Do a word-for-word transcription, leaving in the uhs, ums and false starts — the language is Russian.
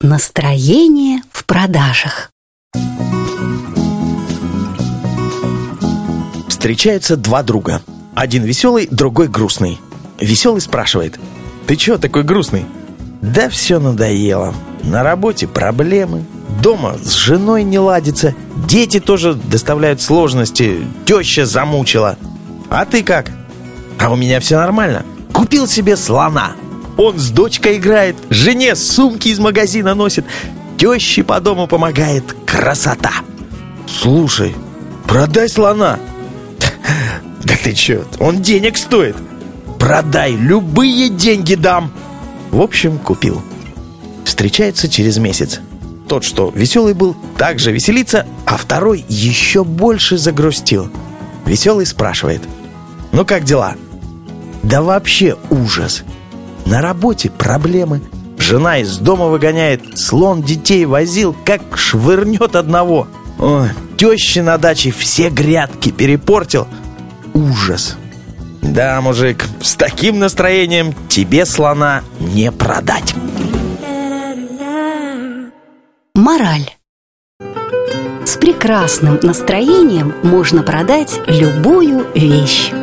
Настроение в продажах. Встречаются два друга. Один веселый, другой грустный. Веселый спрашивает: «Ты чего такой грустный?» «Да все надоело. На работе проблемы, дома с женой не ладится, дети тоже доставляют сложности, теща замучила. А ты как?» «А у меня все нормально. Купил себе слона. Он с дочкой играет, жене сумки из магазина носит, теще по дому помогает. Красота!» «Слушай, продай слона». «Да ты че, он денег стоит. Продай, любые деньги дам». В общем, купил. Встречаются через месяц. Тот, что веселый был, также веселится, а второй еще больше загрустил. Веселый спрашивает: «Ну как дела?» «Да вообще ужас. На работе проблемы. Жена из дома выгоняет, слон детей возил, как швырнет одного. Ой, теща на даче все грядки перепортил. Ужас. Да, мужик, с таким настроением тебе слона не продать». Мораль. С прекрасным настроением можно продать любую вещь.